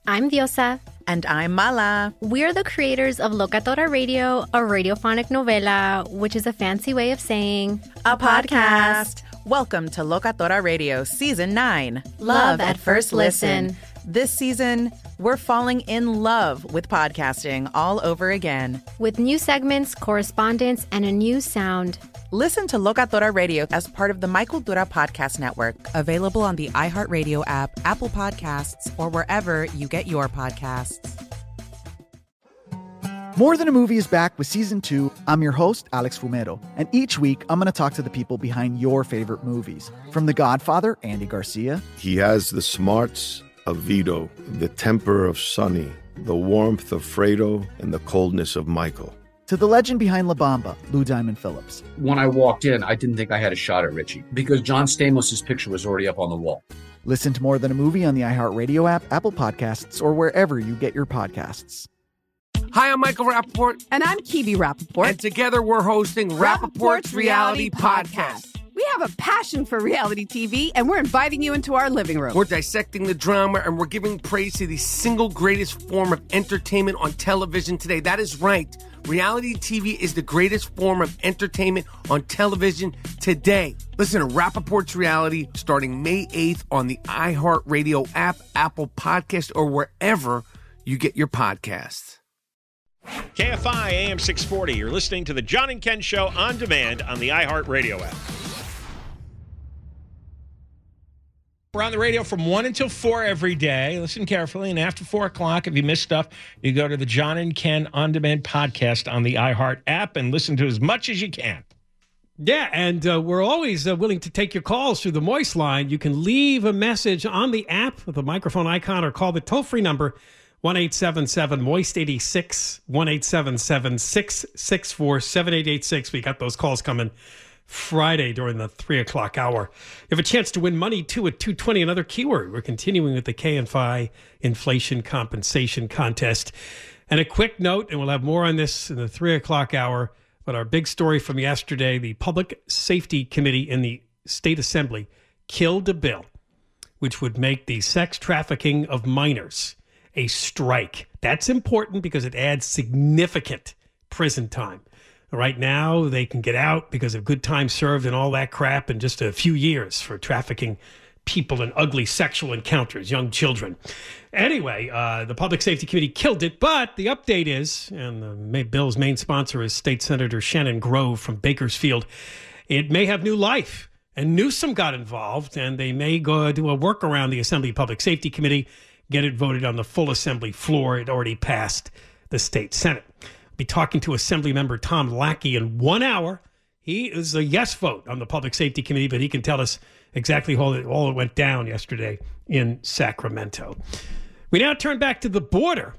I'm Diosa. And I'm Mala. We're the creators of Locatora Radio, a radiophonic novela, which is a fancy way of saying a podcast. Welcome to Locatora Radio Season 9. Love at First Listen. This season, we're falling in love with podcasting all over again. With new segments, correspondence, and a new sound. Listen to Locatora Radio as part of the My Cultura Podcast Network. Available on the iHeartRadio app, Apple Podcasts, or wherever you get your podcasts. More Than a Movie is back with Season 2. I'm your host, Alex Fumero. And each week, I'm going to talk to the people behind your favorite movies. From The Godfather, Andy Garcia. He has the smarts of Vito, the temper of Sonny, the warmth of Fredo, and the coldness of Michael. To the legend behind La Bamba, Lou Diamond Phillips. When I walked in, I didn't think I had a shot at Richie because John Stamos' picture was already up on the wall. Listen to More Than a Movie on the iHeartRadio app, Apple Podcasts, or wherever you get your podcasts. Hi, I'm Michael Rappaport. And I'm Kibi Rappaport. And together we're hosting Rappaport's Reality Podcast. We have a passion for reality TV, and we're inviting you into our living room. We're dissecting the drama, and we're giving praise to the single greatest form of entertainment on television today. That is right. Reality TV is the greatest form of entertainment on television today. Listen to Rappaport's Reality starting May 8th on the iHeartRadio app, Apple Podcast, or wherever you get your podcasts. KFI AM 640. You're listening to the John and Ken Show on demand on the iHeartRadio app. We're on the radio from 1 until 4 every day. Listen carefully. And after 4 o'clock, if you miss stuff, you go to the John and Ken On Demand podcast on the iHeart app and listen to as much as you can. Yeah, and we're always willing to take your calls through the Moist line. You can leave a message on the app with the microphone icon or call the toll-free number 1-877-MOIST-86, 1-877-664-7886. We got those calls coming Friday during the 3 o'clock hour. You have a chance to win money, too, at 220, another keyword. We're continuing with the KFI Inflation Compensation Contest. And a quick note, and we'll have more on this in the 3 o'clock hour, but our big story from yesterday, the Public Safety Committee in the State Assembly killed a bill which would make the sex trafficking of minors a strike. That's important because it adds significant prison time. Right now, they can get out because of good time served and all that crap in just a few years for trafficking people in ugly sexual encounters, young children. Anyway, the Public Safety Committee killed it, but the update is, and the bill's main sponsor is State Senator Shannon Grove from Bakersfield, it may have new life. And Newsom got involved, and they may go do a workaround the Assembly Public Safety Committee, get it voted on the full Assembly floor. It already passed the State Senate. Be talking to Assembly Member Tom Lackey in 1 hour. He is a yes vote on the Public Safety Committee, but he can tell us exactly all that went down yesterday in Sacramento. We now turn back to the border.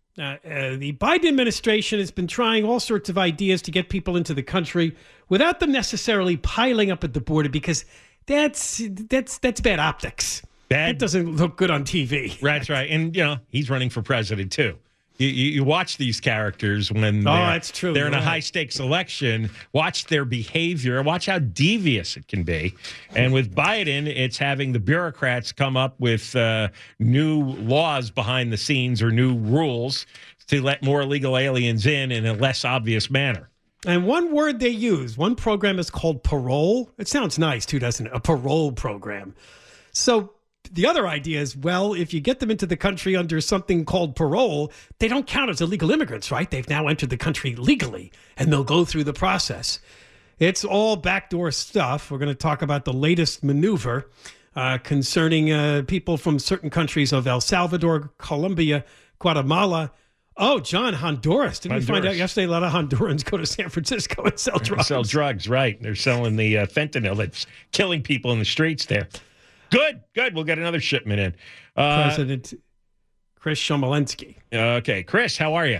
The Biden administration has been trying all sorts of ideas to get people into the country without them necessarily piling up at the border, because that's bad optics. That doesn't look good on TV. That's right. And, he's running for president, too. You watch these characters when that's true. They're in a high-stakes election. Watch their behavior. Watch how devious it can be. And with Biden, it's having the bureaucrats come up with new laws behind the scenes or new rules to let more illegal aliens in a less obvious manner. And one word they use, one program is called parole. It sounds nice, too, doesn't it? A parole program. So the other idea is, well, if you get them into the country under something called parole, they don't count as illegal immigrants, right? They've now entered the country legally, and they'll go through the process. It's all backdoor stuff. We're going to talk about the latest maneuver concerning people from certain countries of El Salvador, Colombia, Guatemala. Oh, John, Honduras. Didn't we find out yesterday a lot of Hondurans go to San Francisco and sell drugs? Sell drugs, right. They're selling the fentanyl that's killing people in the streets there. Good. We'll get another shipment in. President Chris Chomolensky. Okay. Chris, how are you?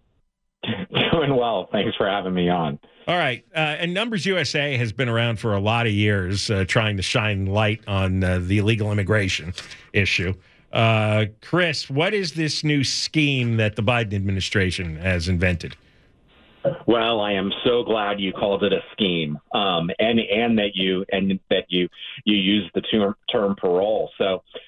Doing well. Thanks for having me on. All right. And Numbers USA has been around for a lot of years trying to shine light on the illegal immigration issue. Chris, what is this new scheme that the Biden administration has invented? Well, I am so glad you called it a scheme, and that you use the term parole. So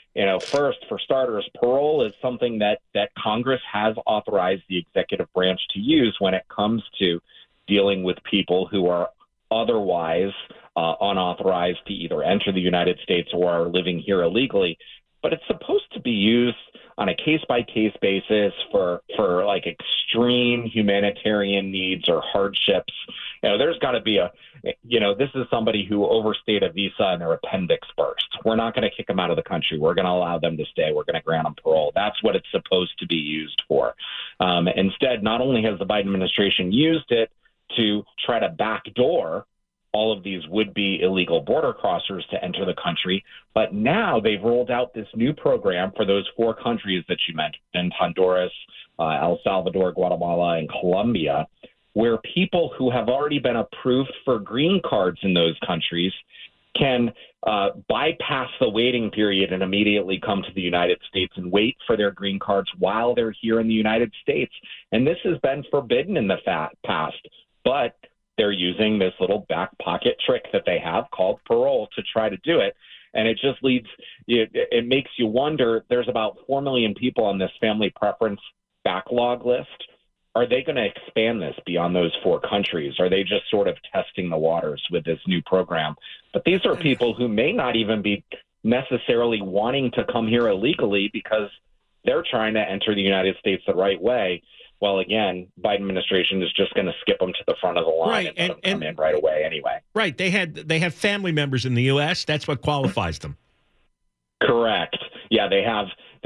First, for starters, parole is something that Congress has authorized the executive branch to use when it comes to dealing with people who are otherwise unauthorized to either enter the United States or are living here illegally. But it's supposed to be used on a case-by-case basis for like extreme humanitarian needs or hardships. There's got to be this is somebody who overstayed a visa and their appendix burst. We're not going to kick them out of the country. We're going to allow them to stay. We're going to grant them parole. That's what it's supposed to be used for. Instead, not only has the Biden administration used it to try to backdoor all of these would-be illegal border crossers to enter the country, but now they've rolled out this new program for those 4 countries that you mentioned, Honduras, El Salvador, Guatemala, and Colombia, where people who have already been approved for green cards in those countries can bypass the waiting period and immediately come to the United States and wait for their green cards while they're here in the United States. And this has been forbidden in the past, but they're using this little back pocket trick that they have called parole to try to do it. And it just it makes you wonder, there's about 4 million people on this family preference backlog list. Are they going to expand this beyond those 4 countries? Are they just sort of testing the waters with this new program? But these are people who may not even be necessarily wanting to come here illegally because they're trying to enter the United States the right way. Well, again, Biden administration is just going to skip them to the front of the line, right, and let them come in right away anyway. Right. They have family members in the U.S. That's what qualifies them. Correct. Yeah, they have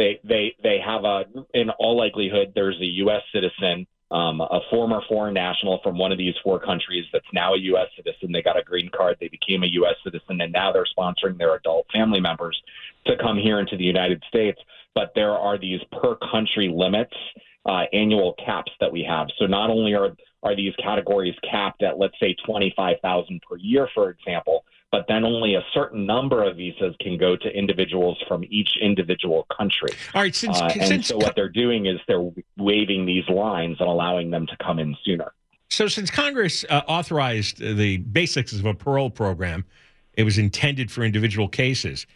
in all likelihood, there's a U.S. citizen, a former foreign national from one of these 4 countries that's now a U.S. citizen. They got a green card. They became a U.S. citizen, and now they're sponsoring their adult family members to come here into the United States. But there are these per country limits, annual caps that we have. So not only are these categories capped at, let's say, 25,000 per year, for example, but then only a certain number of visas can go to individuals from each individual country. All right, so what they're doing is they're waiving these lines and allowing them to come in sooner. So since Congress authorized the basics of a parole program, it was intended for individual cases.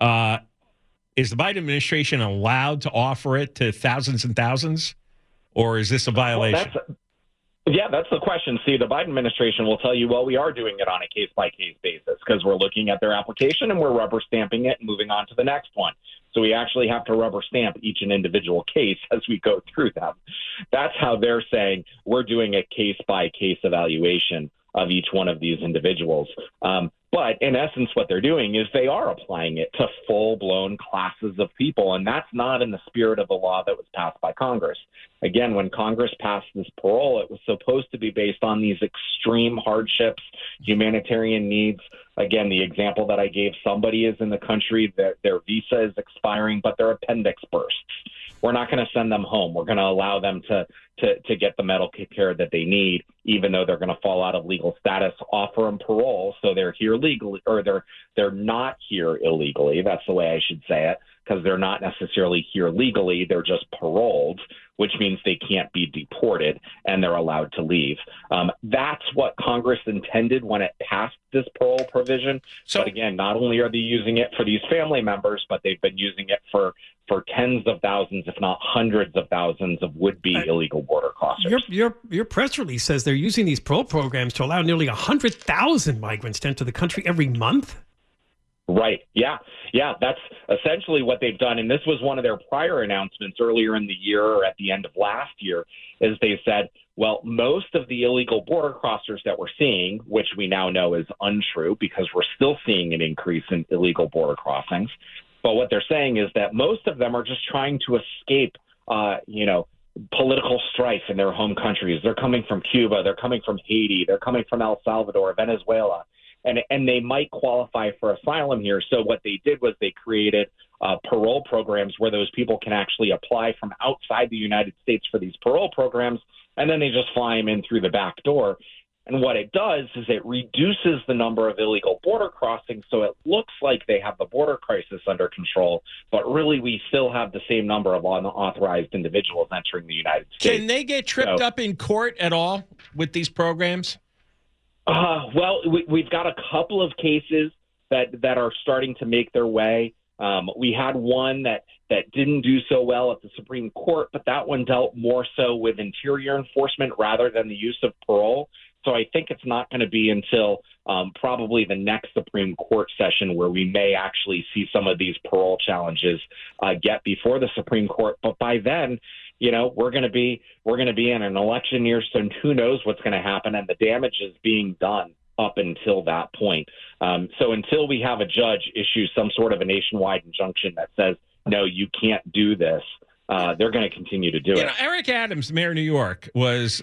Is the Biden administration allowed to offer it to thousands and thousands, or is this a violation? Yeah, that's the question. See, the Biden administration will tell you, well, we are doing it on a case-by-case basis because we're looking at their application and we're rubber stamping it and moving on to the next one. So we actually have to rubber stamp each and individual case as we go through them. That's how they're saying we're doing a case-by-case evaluation of each one of these individuals. But in essence, what they're doing is they are applying it to full-blown classes of people, and that's not in the spirit of the law that was passed by Congress. Again, when Congress passed this parole, it was supposed to be based on these extreme hardships, humanitarian needs. Again, the example that I gave, somebody is in the country, their visa is expiring, but their appendix bursts. We're not going to send them home. We're going to allow them to get the medical care that they need, even though they're going to fall out of legal status, offer them parole so they're here legally, or they're not here illegally. That's the way I should say it, because they're not necessarily here legally. They're just paroled, which means they can't be deported and they're allowed to leave. That's what Congress intended when it passed this parole provision. But again, not only are they using it for these family members, but they've been using it for tens of thousands, if not hundreds of thousands of would-be illegal border crossers. Your press release says they're using these parole programs to allow nearly 100,000 migrants to enter the country every month. Right. Yeah. That's essentially what they've done. And this was one of their prior announcements earlier in the year or at the end of last year, is they said, well, most of the illegal border crossers that we're seeing, which we now know is untrue because we're still seeing an increase in illegal border crossings. But what they're saying is that most of them are just trying to escape, political strife in their home countries. They're coming from Cuba. They're coming from Haiti. They're coming from El Salvador, Venezuela. And they might qualify for asylum here. So what they did was they created parole programs where those people can actually apply from outside the United States for these parole programs, and then they just fly them in through the back door. And what it does is it reduces the number of illegal border crossings, so it looks like they have the border crisis under control, but really we still have the same number of unauthorized individuals entering the United States. Can they get tripped up in court at all with these programs? Well, we've got a couple of cases that are starting to make their way We had one that didn't do so well at the Supreme Court, but that one dealt more so with interior enforcement rather than the use of parole. So I think it's not going to be until probably the next Supreme Court session where we may actually see some of these parole challenges get before the Supreme Court. But by then, we're going to be in an election year, so who knows what's going to happen, and the damage is being done up until that point. So until we have a judge issue some sort of a nationwide injunction that says, no, you can't do this, they're going to continue to do it. Eric Adams, mayor of New York, was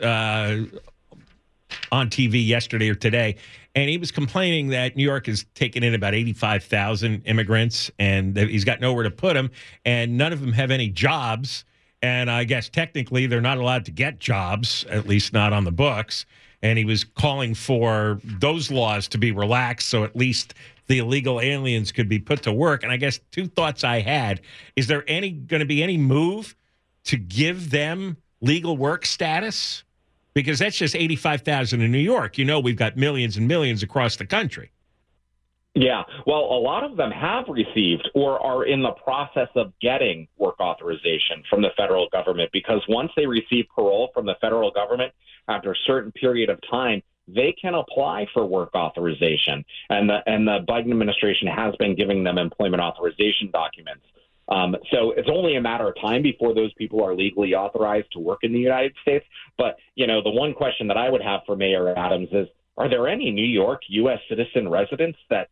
on TV yesterday or today, and he was complaining that New York is taking in about 85,000 immigrants, and he's got nowhere to put them, and none of them have any jobs. And I guess technically they're not allowed to get jobs, at least not on the books. And he was calling for those laws to be relaxed so at least the illegal aliens could be put to work. And I guess two thoughts I had. Is there going to be any move to give them legal work status? Because that's just 85,000 in New York. We've got millions and millions across the country. Yeah, well, a lot of them have received or are in the process of getting work authorization from the federal government, because once they receive parole from the federal government, after a certain period of time, they can apply for work authorization. And the Biden administration has been giving them employment authorization documents. So it's only a matter of time before those people are legally authorized to work in the United States. But, the one question that I would have for Mayor Adams is, are there any New York U.S. citizen residents that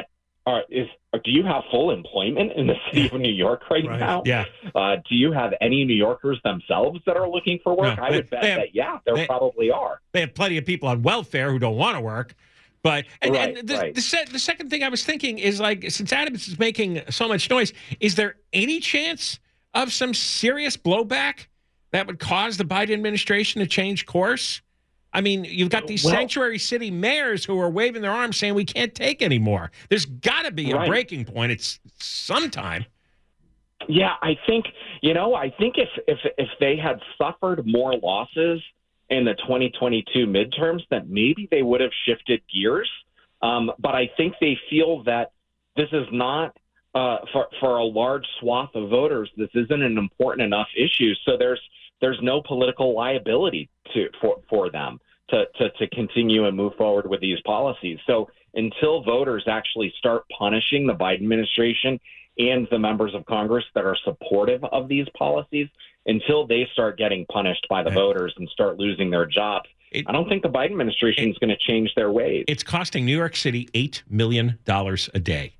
do you have full employment in the city of New York right now? Yeah. Do you have any New Yorkers themselves that are looking for work? No, I would bet that, there probably are. They have plenty of people on welfare who don't want to work. But the second thing I was thinking is, since Adams is making so much noise, is there any chance of some serious blowback that would cause the Biden administration to change course? I mean, you've got these sanctuary city mayors who are waving their arms saying we can't take any more. There's got to be a breaking point. It's sometime. Yeah, I think if they had suffered more losses in the 2022 midterms, that maybe they would have shifted gears. But I think they feel that this is not for a large swath of voters. This isn't an important enough issue. So there's no political liability for them to continue and move forward with these policies. So until voters actually start punishing the Biden administration and the members of Congress that are supportive of these policies, until they start getting punished by the voters and start losing their jobs, I don't think the Biden administration is going to change their ways. It's costing New York City $8 million a day.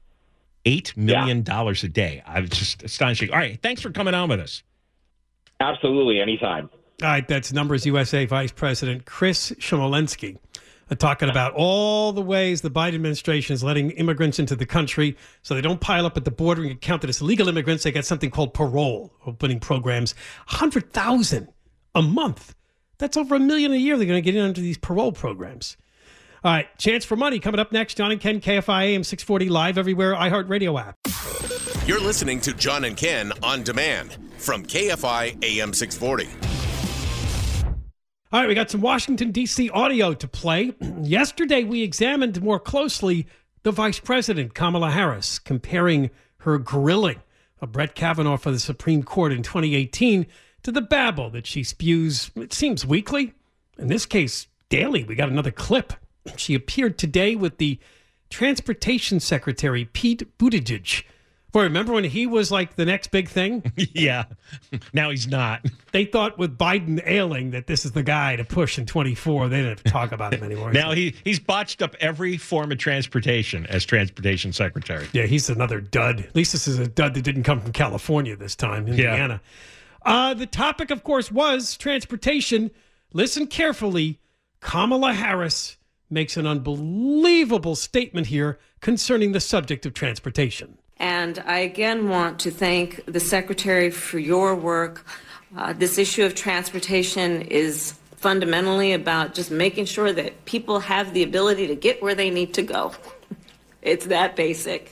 $8 million a day. I was just astonishing. All right. Thanks for coming on with us. Absolutely. Anytime. All right. That's Numbers USA Vice President Chris Chmielinski talking about all the ways the Biden administration is letting immigrants into the country so they don't pile up at the border and get counted as illegal immigrants. They got something called parole, opening programs, 100,000 a month. That's over $1 million a year they're going to get in under these parole programs. All right, Chance for Money coming up next. John and Ken, KFI AM 640, live everywhere, iHeartRadio app. You're listening to John and Ken on demand from KFI AM 640. All right, we got some Washington, D.C. audio to play. Yesterday, we examined more closely the Vice President, Kamala Harris, comparing her grilling of Brett Kavanaugh for the Supreme Court in 2018 to the babble that she spews, it seems, weekly. In this case, daily. We got another clip. She appeared today with the Transportation Secretary, Pete Buttigieg. Boy, remember when he was like the next big thing? Yeah. Now he's not. They thought with Biden ailing that this is the guy to push in 24. They didn't have to talk about him anymore. Now he's botched up every form of transportation as Transportation Secretary. Yeah, he's another dud. At least this is a dud that didn't come from California this time, Indiana. Yeah. The topic, of course, was transportation. Listen carefully. Kamala Harris makes an unbelievable statement here concerning the subject of transportation. And I again want to thank the Secretary for your work. This issue of transportation is fundamentally about just making sure that people have the ability to get where they need to go. It's that basic.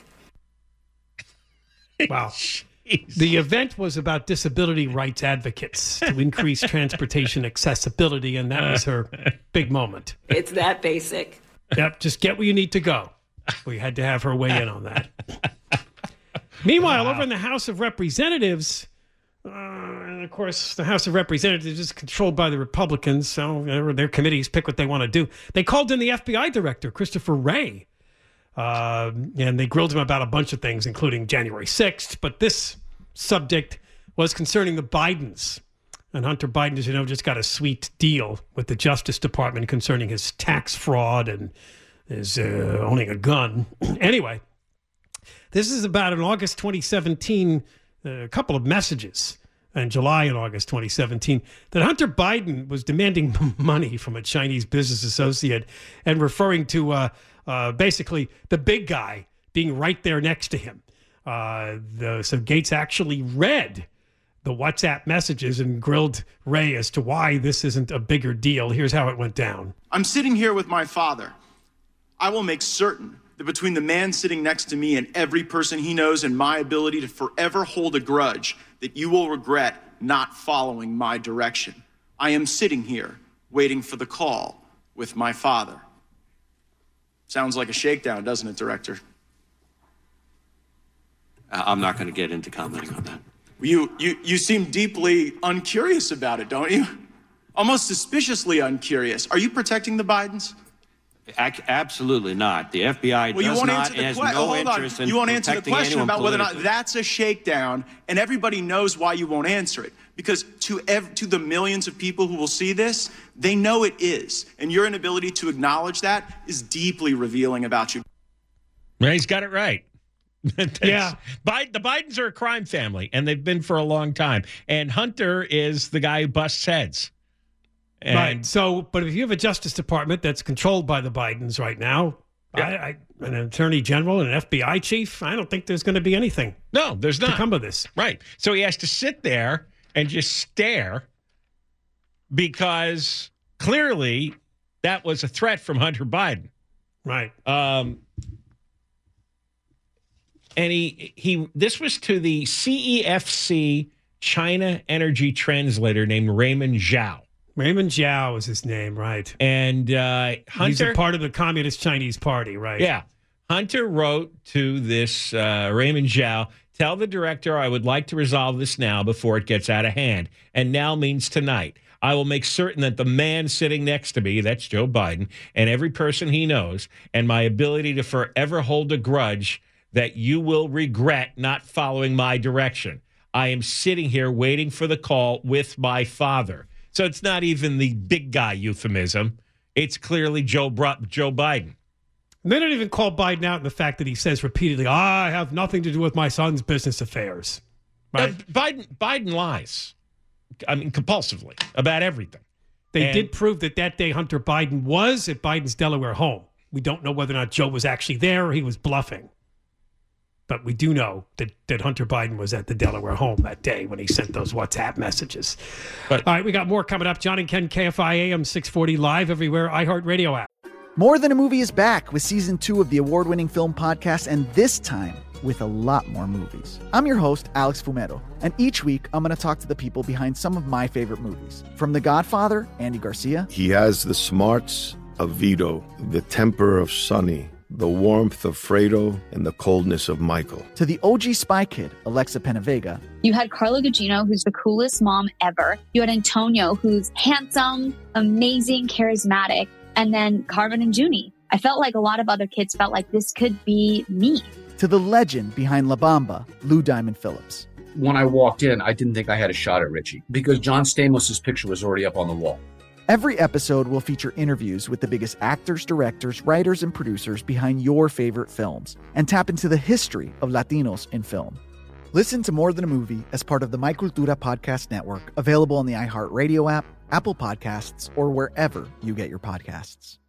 Wow. The event was about disability rights advocates to increase transportation accessibility, and that was her big moment. It's that basic. Yep, just get where you need to go. We had to have her weigh in on that. Meanwhile, over in the House of Representatives, and of course, the House of Representatives is controlled by the Republicans, so their committees pick what they want to do. They called in the FBI director, Christopher Wray, and they grilled him about a bunch of things, including January 6th. But this subject was concerning the Bidens. And Hunter Biden, as you know, just got a sweet deal with the Justice Department concerning his tax fraud and his owning a gun. Anyway, this is about in August 2017, a couple of messages in July and August 2017 that Hunter Biden was demanding money from a Chinese business associate and referring to basically the big guy being right there next to him. So Gates actually read the WhatsApp messages and grilled Wray as to why this isn't a bigger deal. Here's how it went down. I'm sitting here with my father. I will make certain that between the man sitting next to me and every person he knows and my ability to forever hold a grudge, that you will regret not following my direction. I am sitting here waiting for the call with my father. Sounds like a shakedown, doesn't it, Director? I'm not going to get into commenting on that. You seem deeply uncurious about it, don't you? Almost suspiciously uncurious. Are you protecting the Bidens? Absolutely not. The FBI does not has no interest in you won't answer the protecting question anyone about whether or not politically. that's a shakedown, and everybody knows why you won't answer it. Because to the millions of people who will see this, they know it is. And your inability to acknowledge that is deeply revealing about you. He's got it right. Yeah. The Bidens are a crime family, and they've been for a long time. And Hunter is the guy who busts heads. And right. So, but if you have a Justice Department that's controlled by the Bidens right now, yeah. An attorney general and an FBI chief, I don't think there's going to be anything. No, there's not. To come of this. Right. So he has to sit there and just stare because clearly that was a threat from Hunter Biden. Right. And this was to the CEFC China energy translator named Raymond Zhao. Raymond Zhao is his name, right? And Hunter, he's a part of the Communist Chinese Party, right? Yeah. Hunter wrote to this Raymond Zhao, tell the director I would like to resolve this now before it gets out of hand. And now means tonight. I will make certain that the man sitting next to me, that's Joe Biden, and every person he knows, and my ability to forever hold a grudge that you will regret not following my direction. I am sitting here waiting for the call with my father. So it's not even the big guy euphemism. It's clearly Joe Biden. And they don't even call Biden out in the fact that he says repeatedly, I have nothing to do with my son's business affairs. Right? Biden lies. I mean, compulsively about everything. They did prove that day Hunter Biden was at Biden's Delaware home. We don't know whether or not Joe was actually there or he was bluffing. But we do know that Hunter Biden was at the Delaware home that day when he sent those WhatsApp messages. All right, we got more coming up. John and Ken, KFI AM 640, live everywhere, iHeartRadio app. More Than a Movie is back with Season 2 of the award-winning film podcast, and this time with a lot more movies. I'm your host, Alex Fumero, and each week I'm going to talk to the people behind some of my favorite movies. From The Godfather, Andy Garcia. He has the smarts of Vito, the temper of Sonny, the warmth of Fredo, and the coldness of Michael. To the OG Spy Kid, Alexa Penavega. You had Carla Gugino, who's the coolest mom ever. You had Antonio, who's handsome, amazing, charismatic. And then Carmen and Junie. I felt like a lot of other kids felt like this could be me. To the legend behind La Bamba, Lou Diamond Phillips. When I walked in, I didn't think I had a shot at Richie because John Stamos' picture was already up on the wall. Every episode will feature interviews with the biggest actors, directors, writers, and producers behind your favorite films and tap into the history of Latinos in film. Listen to More Than a Movie as part of the My Cultura Podcast Network, available on the iHeartRadio app, Apple Podcasts, or wherever you get your podcasts.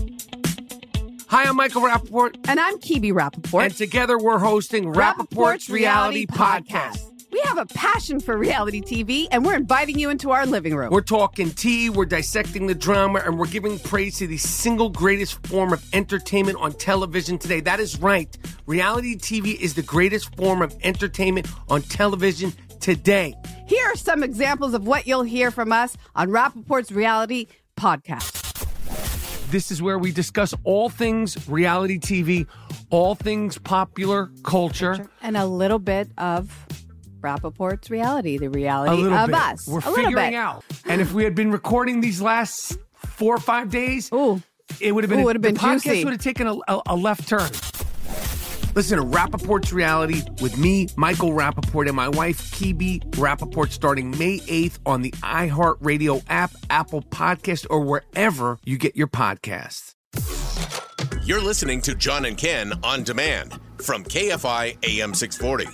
Hi, I'm Michael Rappaport. And I'm Kibi Rappaport. And together we're hosting Rappaport's Reality Podcast. We have a passion for reality TV, and we're inviting you into our living room. We're talking tea, we're dissecting the drama, and we're giving praise to the single greatest form of entertainment on television today. That is right. Reality TV is the greatest form of entertainment on television today. Here are some examples of what you'll hear from us on Rappaport's Reality Podcast. This is where we discuss all things reality TV, all things popular culture. And a little bit of Rappaport's reality, the reality of us. We're figuring out. And if we had been recording these last 4 or 5 days, it would have been, the podcast juicy. Would have taken a left turn. Listen to Rappaport's Reality with me, Michael Rappaport, and my wife, Kibi Rappaport, starting May 8th on the iHeartRadio app, Apple Podcast, or wherever you get your podcasts. You're listening to John and Ken on demand from KFI AM 640.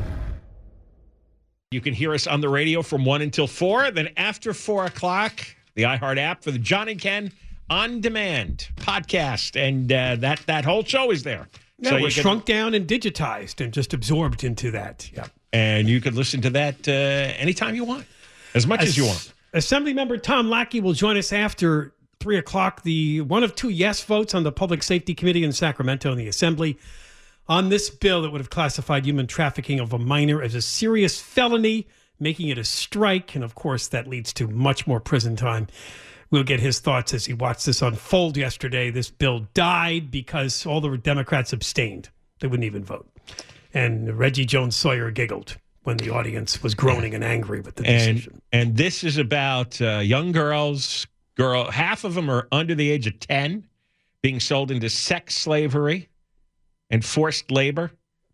You can hear us on the radio from 1 until 4. Then after 4 o'clock, the iHeart app for the John and Ken on demand podcast. And that whole show is there. Yeah, so we're shrunk down and digitized and just absorbed into that. Yeah. And you can listen to that anytime you want, as much as you want. Assemblymember Tom Lackey will join us after 3 o'clock. The one of 2 yes votes on the Public Safety Committee in Sacramento in the Assembly on this bill that would have classified human trafficking of a minor as a serious felony, making it a strike. And, of course, that leads to much more prison time. We'll get his thoughts as he watched this unfold yesterday. This bill died because all the Democrats abstained. They wouldn't even vote. And Reggie Jones Sawyer giggled when the audience was groaning and angry with the decision. And this is about young girls. Half of them are under the age of 10, being sold into sex slavery and forced labor,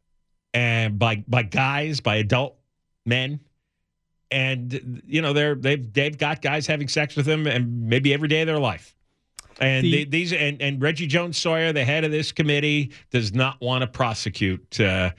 and by guys, by adult men. And, you know, they've got guys having sex with them and maybe every day of their life. And and Reggie Jones Sawyer, the head of this committee, does not want to prosecute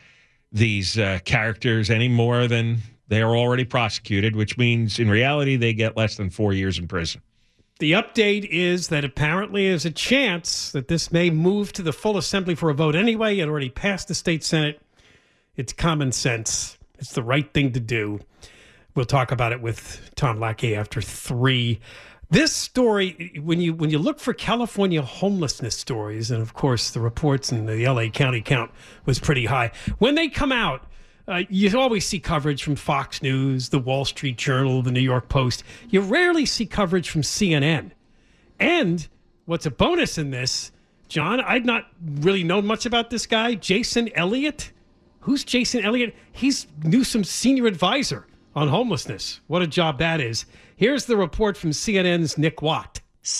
these characters any more than they are already prosecuted, which means in reality they get less than 4 years in prison. The update is that apparently there's a chance that this may move to the full assembly for a vote anyway. It already passed the state Senate. It's common sense. It's the right thing to do. We'll talk about it with Tom Lackey after 3. This story, when you look for California homelessness stories, and of course the reports in the LA County count was pretty high. When they come out, you always see coverage from Fox News, the Wall Street Journal, the New York Post. You rarely see coverage from CNN. And what's a bonus in this, John, I'd not really known much about this guy, Jason Elliott. Who's Jason Elliott? He's Newsom's senior advisor on homelessness. What a job that is. Here's the report from CNN's Nick Watt.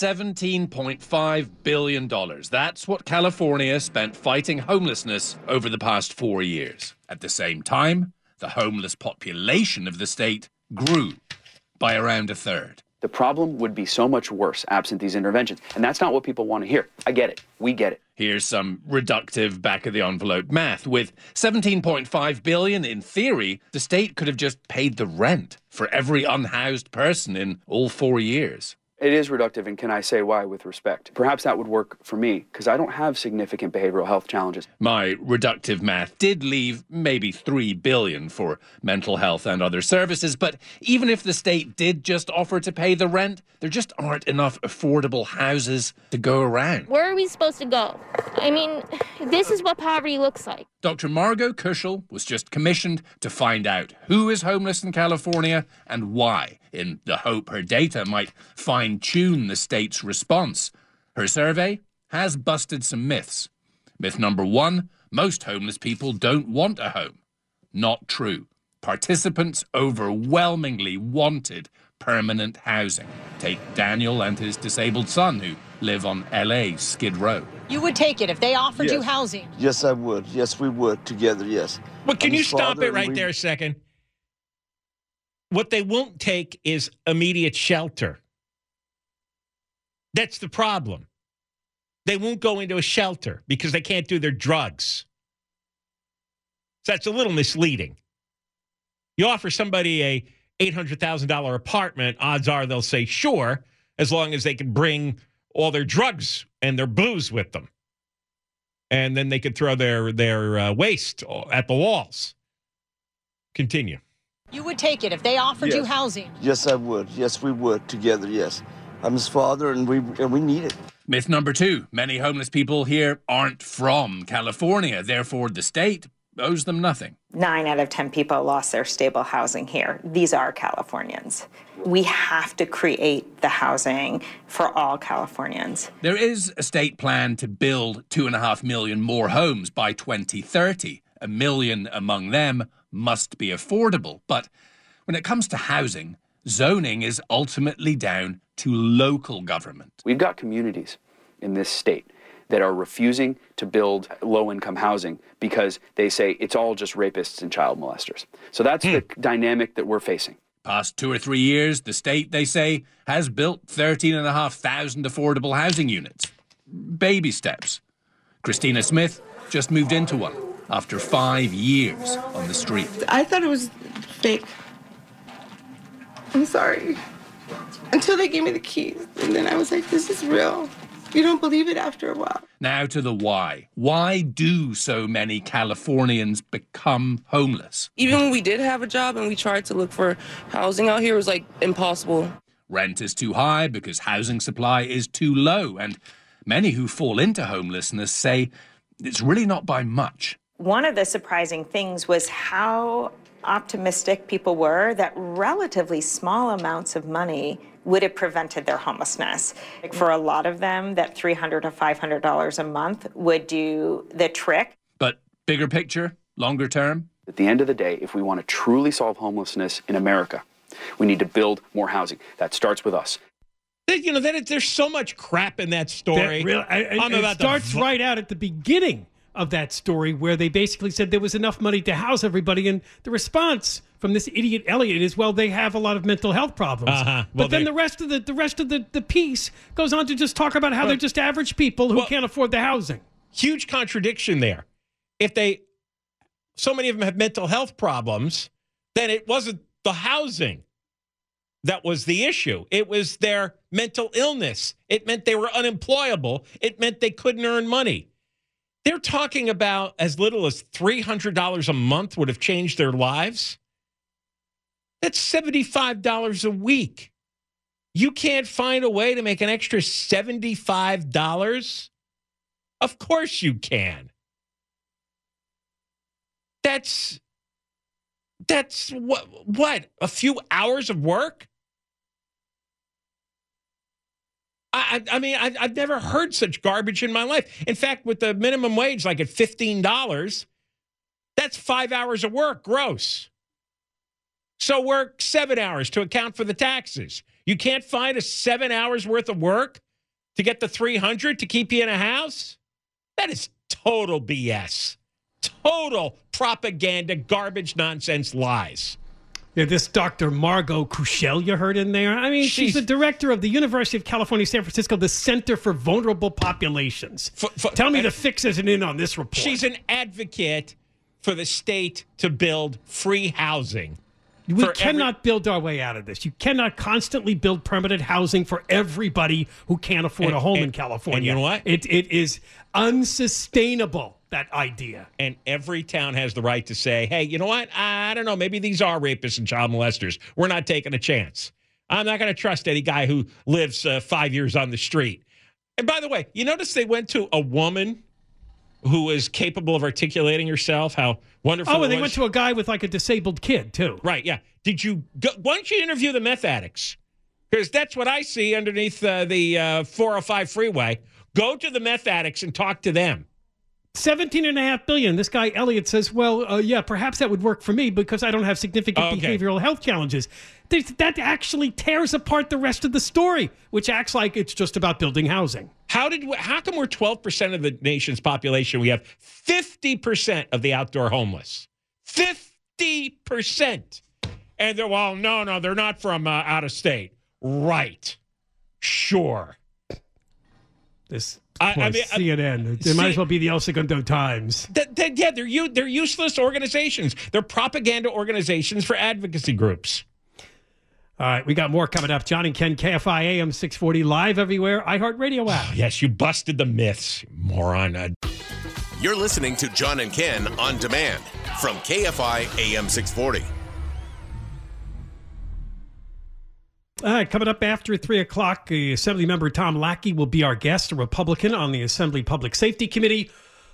$17.5 billion. That's what California spent fighting homelessness over the past 4 years. At the same time, the homeless population of the state grew by around a third. The problem would be so much worse absent these interventions. And that's not what people want to hear. I get it. We get it. Here's some reductive back-of-the-envelope math. With $17.5 billion in theory, the state could have just paid the rent for every unhoused person in all 4 years. It is reductive, and can I say why with respect? Perhaps that would work for me, because I don't have significant behavioral health challenges. My reductive math did leave maybe $3 billion for mental health and other services, but even if the state did just offer to pay the rent, there just aren't enough affordable houses to go around. Where are we supposed to go? I mean, this is what poverty looks like. Dr. Margot Kushel was just commissioned to find out who is homeless in California and why, in the hope her data might fine-tune the state's response. Her survey has busted some myths. Myth number 1, most homeless people don't want a home. Not true. Participants overwhelmingly wanted permanent housing. Take Daniel and his disabled son, who live on LA's Skid Row. You would take it if they offered you housing? Yes, I would. Yes, we would. Together, yes. But can you stop it right there a second? What they won't take is immediate shelter. That's the problem. They won't go into a shelter because they can't do their drugs. So that's a little misleading. You offer somebody a $800,000 apartment, odds are they'll say sure, as long as they can bring all their drugs and their booze with them. And then they could throw their waste at the walls. Continue. You would take it if they offered you housing? Yes, I would. Yes, we would. Together, yes. I'm his father, and we need it. Myth number 2, many homeless people here aren't from California. Therefore, the state owes them nothing. 9 out of 10 people lost their stable housing here. These are Californians. We have to create the housing for all Californians. There is a state plan to build 2.5 million more homes by 2030. 1 million among them must be affordable. But when it comes to housing, zoning is ultimately down to local government. We've got communities in this state that are refusing to build low-income housing because they say it's all just rapists and child molesters. So that's the dynamic that we're facing. Past 2 or 3 years, the state, they say, has built 13,500 affordable housing units. Baby steps. Christina Smith just moved into one after 5 years on the street. I thought it was fake. I'm sorry. Until they gave me the keys. And then I was like, this is real. You don't believe it after a while. Now to the why. Why do so many Californians become homeless? Even when we did have a job and we tried to look for housing out here, it was like impossible. Rent is too high because housing supply is too low. And many who fall into homelessness say it's really not by much. One of the surprising things was how optimistic people were that relatively small amounts of money would have prevented their homelessness. For a lot of them, that $300 to $500 a month would do the trick. But bigger picture, longer term? At the end of the day, if we want to truly solve homelessness in America, we need to build more housing. That starts with us. You know, there's so much crap in that story. It starts right out at the beginning of that story where they basically said there was enough money to house everybody, and the response from this idiot Elliott is, well, they have a lot of mental health problems. But then the rest of the piece goes on to just talk about how they're just average people who can't afford the housing. Huge contradiction there. If so many of them have mental health problems, then it wasn't the housing that was the issue. It was their mental illness. It meant they were unemployable. It meant they couldn't earn money. They're talking about as little as $300 a month would have changed their lives. That's $75 a week. You can't find a way to make an extra $75? Of course you can. That's what? A few hours of work? I mean, I've never heard such garbage in my life. In fact, with the minimum wage, like at $15, that's 5 hours of work, gross. So work 7 hours to account for the taxes. You can't find a 7 hours worth of work to get the $300 to keep you in a house? That is total BS. Total propaganda, garbage, nonsense, lies. Yeah, this Dr. Margot Kuchel you heard in there. I mean, she's the director of the University of California, San Francisco, the Center for Vulnerable Populations. Tell me the fix isn't in on this report. She's an advocate for the state to build free housing. We cannot build our way out of this. You cannot constantly build permanent housing for everybody who can't afford a home in California. And you know what? It is unsustainable, that idea. And every town has the right to say, hey, you know what? I don't know. Maybe these are rapists and child molesters. We're not taking a chance. I'm not going to trust any guy who lives 5 years on the street. And by the way, you notice they went to a woman who is capable of articulating herself, how wonderful it was. Oh, and they went to a guy with like a disabled kid, too. Right, yeah. Did you go? Why don't you interview the meth addicts? Because that's what I see underneath the 405 freeway. Go to the meth addicts and talk to them. $17.5 billion. This guy Elliott says, well, yeah, perhaps that would work for me because I don't have significant behavioral health challenges. That actually tears apart the rest of the story, which acts like it's just about building housing. How come we're 12% of the nation's population? We have 50% of the outdoor homeless. 50%. And they're, well, no, they're not from out of state. Right. Sure. This CNN. They might as well be the El Segundo Times. Yeah, they're useless organizations. They're propaganda organizations for advocacy groups. All right, we got more coming up. John and Ken, KFI AM 640, live everywhere, iHeartRadio app. Oh, yes, you busted the myths, you moron. You're listening to John and Ken on demand from KFI AM 640. All right, coming up after 3 o'clock, Assembly member Tom Lackey will be our guest, a Republican on the Assembly Public Safety Committee,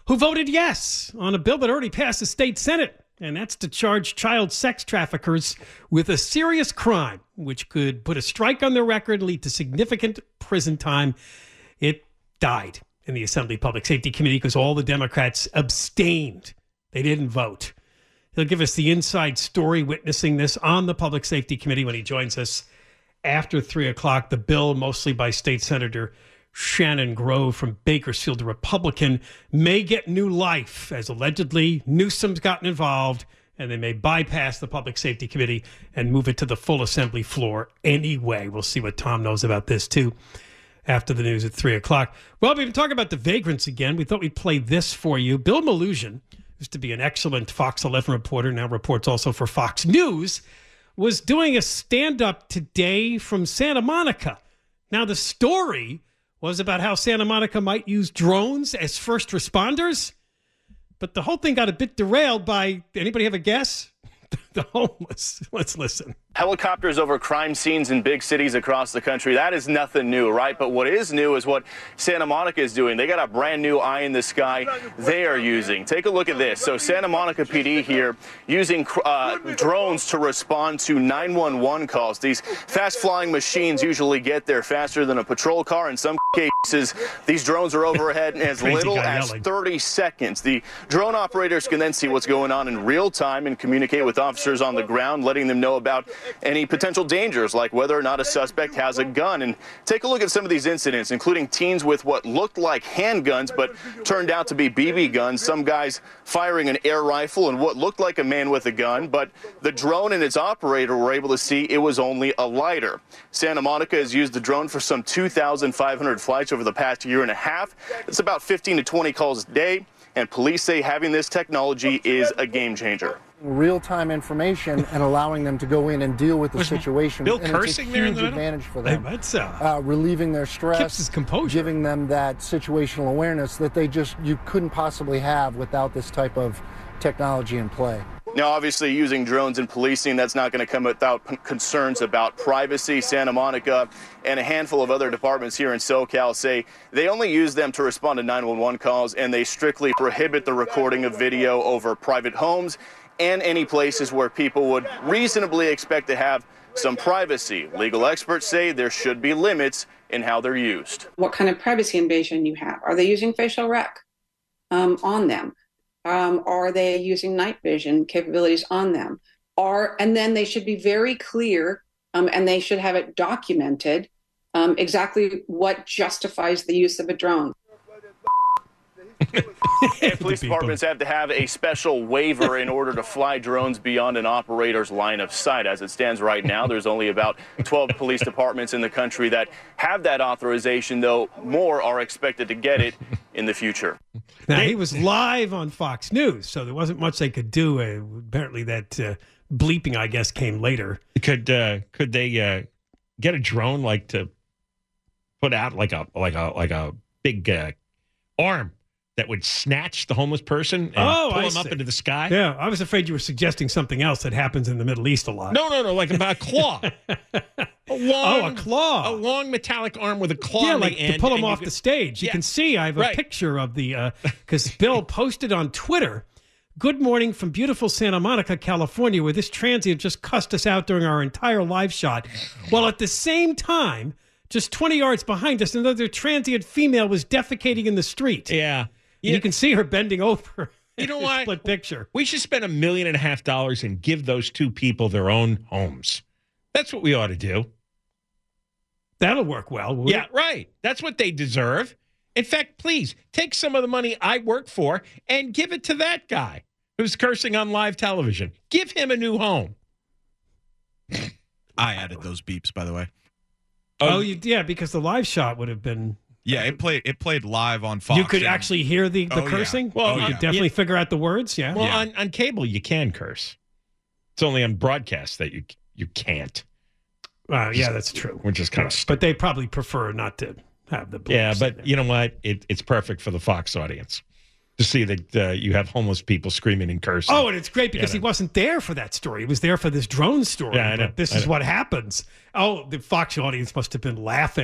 who voted yes on a bill that already passed the state Senate, and that's to charge child sex traffickers with a serious crime, which could put a strike on their record, lead to significant prison time. It died in the Assembly Public Safety Committee because all the Democrats abstained. They didn't vote. He'll give us the inside story witnessing this on the Public Safety Committee when he joins us after 3 o'clock. The bill, mostly by State Senator Shannon Grove from Bakersfield, a Republican, may get new life as allegedly Newsom's gotten involved and they may bypass the Public Safety Committee and move it to the full Assembly floor anyway. We'll see what Tom knows about this too after the news at 3 o'clock. Well, we've been talking about the vagrants again. We thought we'd play this for you. Bill Melugin used to be an excellent Fox 11 reporter, now reports also for Fox News, was doing a stand-up today from Santa Monica. Now, the story was about how Santa Monica might use drones as first responders, but the whole thing got a bit derailed by, anybody have a guess? The homeless. Let's listen. Helicopters over crime scenes in big cities across the country. That is nothing new, right? But what is new is what Santa Monica is doing. They got a brand new eye in the sky they are using. Take a look at this. So Santa Monica PD here using drones to respond to 911 calls. These fast-flying machines usually get there faster than a patrol car. In some cases, these drones are overhead in as little as 30 seconds. The drone operators can then see what's going on in real time and communicate with officers on the ground, letting them know about any potential dangers, like whether or not a suspect has a gun. And take a look at some of these incidents, including teens with what looked like handguns but turned out to be BB guns, some guys firing an air rifle and what looked like a man with a gun, but the drone and its operator were able to see it was only a lighter. Santa Monica has used the drone for some 2,500 flights over the past year and a half. It's about 15 to 20 calls a day, and police say having this technology is a game changer. Real-time information and allowing them to go in and deal with the situation. Bill and cursing it's a there in huge the middle? advantage for them. Hey, that's, relieving their stress, keeps his composure, giving them that situational awareness that you couldn't possibly have without this type of technology in play. Now, obviously, using drones in policing, that's not going to come without concerns about privacy. Santa Monica and a handful of other departments here in SoCal say they only use them to respond to 911 calls, and they strictly prohibit the recording of video over private homes and any places where people would reasonably expect to have some privacy. Legal experts say there should be limits in how they're used. What kind of privacy invasion you have? Are they using facial rec on them? Are they using night vision capabilities on them? And then they should be very clear and they should have it documented exactly what justifies the use of a drone. And police departments have to have a special waiver in order to fly drones beyond an operator's line of sight. As it stands right now, there's only about 12 police departments in the country that have that authorization, though more are expected to get it in the future. Now, he was live on Fox News, so there wasn't much they could do. Apparently that bleeping, I guess, came later. Could they get a drone like to put out like a big arm that would snatch the homeless person and pull him up into the sky? Yeah, I was afraid you were suggesting something else that happens in the Middle East a lot. No, like about a claw. A claw. A long metallic arm with a claw yeah, on like the end. To pull him off the stage. You can see I have a picture of the, because Bill posted on Twitter, "Good morning from beautiful Santa Monica, California, where this transient just cussed us out during our entire live shot, while at the same time, just 20 yards behind us, another transient female was defecating in the street." Yeah. You can see her bending over. You know what? Split picture. We should spend $1.5 million and give those two people their own homes. That's what we ought to do. That'll work well. Yeah, right. That's what they deserve. In fact, please take some of the money I work for and give it to that guy who's cursing on live television. Give him a new home. I added those beeps, by the way. Yeah, because the live shot would have been. Yeah, it played live on Fox. You could actually hear the cursing? Yeah. Well, you could definitely figure out the words, yeah. Well, on cable, you can curse. It's only on broadcast that you can't. Yeah, that's true. We're just kind of But they probably prefer not to have the bleeps. Yeah, but you know what? It's perfect for the Fox audience to see that you have homeless people screaming and cursing. Oh, and it's great because he wasn't there for that story. He was there for this drone story. Yeah, I know. This is what happens. Oh, the Fox audience must have been laughing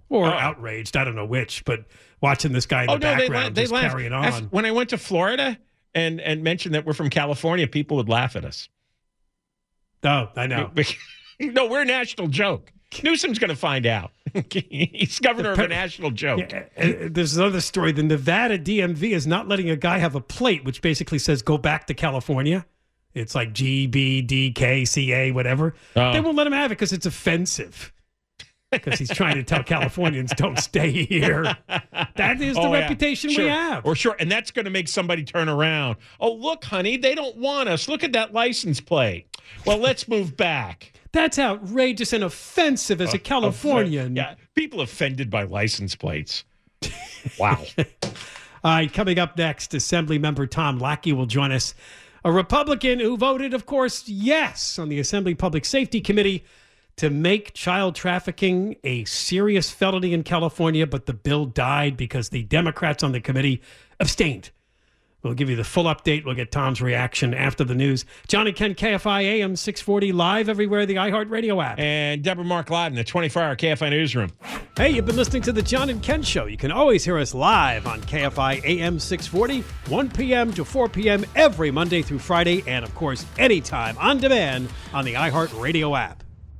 Or outraged. I don't know which, but watching this guy in the background they just laugh. carrying on. When I went to Florida and mentioned that we're from California, people would laugh at us. Oh, I know. No, we're a national joke. Newsom's going to find out. He's governor of a national joke. Yeah, there's another story. The Nevada DMV is not letting a guy have a plate, which basically says, go back to California. It's like G, B, D, K, C, A, whatever. They won't let him have it because it's offensive. Because he's trying to tell Californians, don't stay here. That is the reputation we have. And that's going to make somebody turn around. Oh, look, honey, they don't want us. Look at that license plate. Well, let's move back. That's outrageous and offensive as a Californian. Yeah, people offended by license plates. Wow. All right, coming up next, Assembly Member Tom Lackey will join us. A Republican who voted, of course, yes on the Assembly Public Safety Committee to make child trafficking a serious felony in California, but the bill died because the Democrats on the committee abstained. We'll give you the full update. We'll get Tom's reaction after the news. John and Ken, KFI AM 640, live everywhere, the iHeartRadio app. And Deborah Mark Lawton, the 24-hour KFI Newsroom. Hey, you've been listening to the John and Ken Show. You can always hear us live on KFI AM 640, 1 p.m. to 4 p.m. every Monday through Friday, and, of course, anytime on demand on the iHeartRadio app.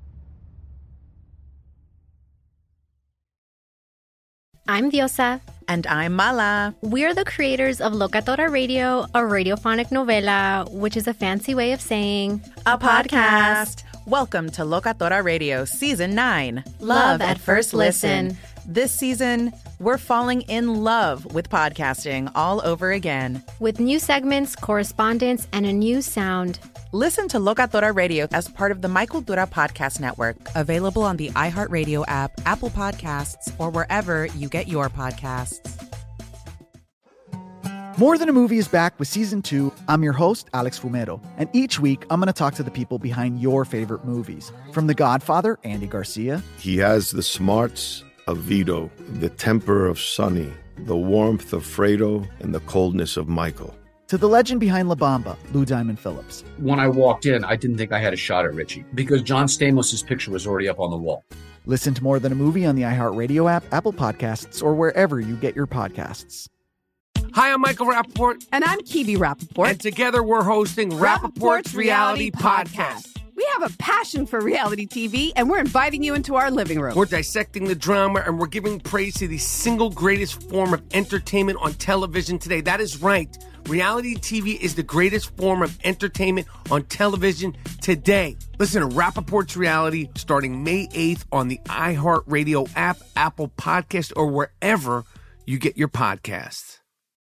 I'm Diosa. And I'm Mala. We're the creators of Locatora Radio, a radiophonic novela, which is a fancy way of saying a podcast. Welcome to Locatora Radio Season 9. Love at First Listen. This season, we're falling in love with podcasting all over again. With new segments, correspondence, and a new sound. Listen to Locatora Radio as part of the My Cultura Podcast Network, available on the iHeartRadio app, Apple Podcasts, or wherever you get your podcasts. More Than a Movie is back with Season 2. I'm your host, Alex Fumero, and each week I'm going to talk to the people behind your favorite movies. From The Godfather, Andy Garcia. He has the smarts of Vito, the temper of Sonny, the warmth of Fredo, and the coldness of Michael. To the legend behind La Bamba, Lou Diamond Phillips. When I walked in, I didn't think I had a shot at Richie because John Stamos' picture was already up on the wall. Listen to More Than a Movie on the iHeartRadio app, Apple Podcasts, or wherever you get your podcasts. Hi, I'm Michael Rappaport. And I'm Kibi Rappaport. And together we're hosting Rappaport's Reality Podcast. We have a passion for reality TV, and we're inviting you into our living room. We're dissecting the drama, and we're giving praise to the single greatest form of entertainment on television today. That is right. Reality TV is the greatest form of entertainment on television today. Listen to Rappaport's Reality starting May 8th on the iHeartRadio app, Apple Podcast, or wherever you get your podcasts.